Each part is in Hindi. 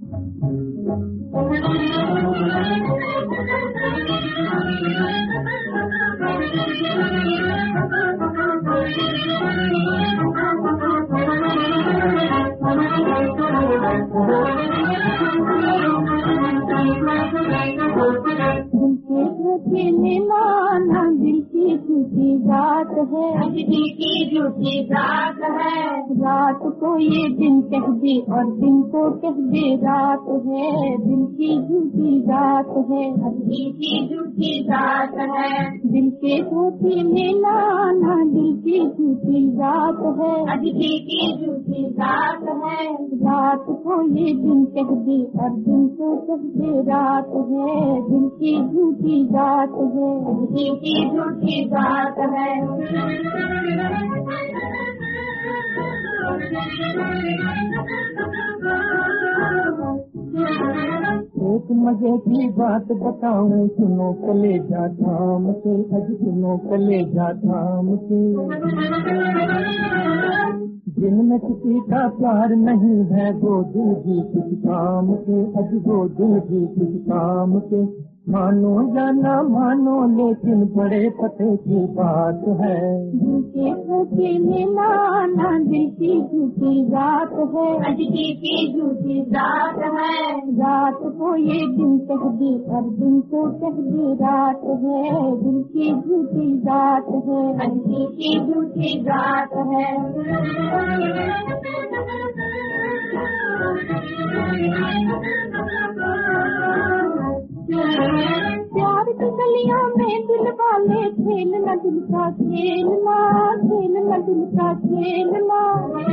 मिलाना दिल की झूठी बात है, दिल की झूठी बात है। रात को ये दिन कह दे और दिन को कह दे रात है, दिल की झूठी बात है, दिल की झूठी बात है। दिल के झूठी मिलाना दिल की झूठी बात है, दिल की झूठी बात है। रात को ये दिन कह दे और दिन को कह दे रात है, दिल की झूठी बात है, दिल की झूठी बात है। एक मजे की बात बताऊं, सुनो कलेजा थाम के, अज सुनो कलेजा थाम के। जिनमें किसी का प्यार नहीं है वो दिल भी कुछ काम के, अज वो दिल भी कुछ काम के। मानो या ना मानो लेकिन बड़े पते की बात है, दिल के झूठी मिलाना दिल की झूठी बात है, दिल की झूठी बात है। रात को ये दिन कह दे और दिन को कह दे रात है, दिल की झूठी बात है, दिल की झूठी बात है। प्यार की गलियों में दिल वाले खेलना दिल का खेलना, खेलना दिल का खेलना।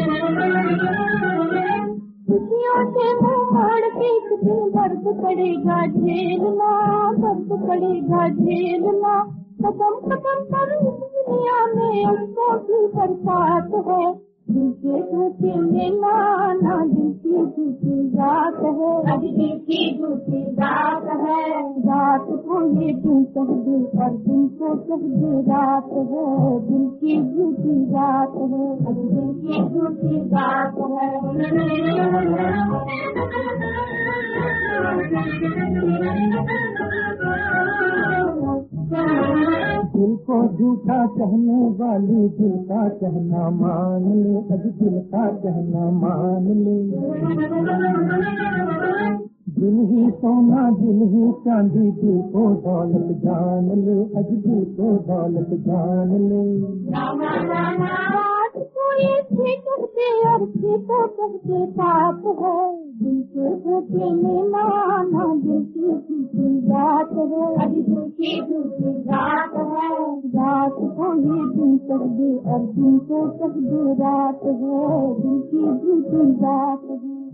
खुशियों से मुँह मोड़ के एक दिन दर्द पड़ेगा झेलना, दर्द पड़ेगा झेलना। कदम कदम पर इस दुनिया में अफसों की बरसात है, दिल के झूठी मिलाना दिल की झूठी बात है, दिल की झूठी बात है। रात को ये दिन कह दे और दिन को कह दे रात है, दिल की झूठी बात है, दिल की झूठी बात है। दिल को झूठा कहने वाली दिल का कहना मान ले, अज दिल का कहना मान ले। दिल ही सोना दिल ही चांदी, दिल को दौलत जान ले, अज दिल को दौलत जान ले। ये कहते और तो कहते पाप है, दिल के झूठे मिलाना दिल की झूठी बात है, दिल की झूठी बात है। रात को ये दिन कह दे और दिन को कह दे रात है, दिल की झूठी बात है।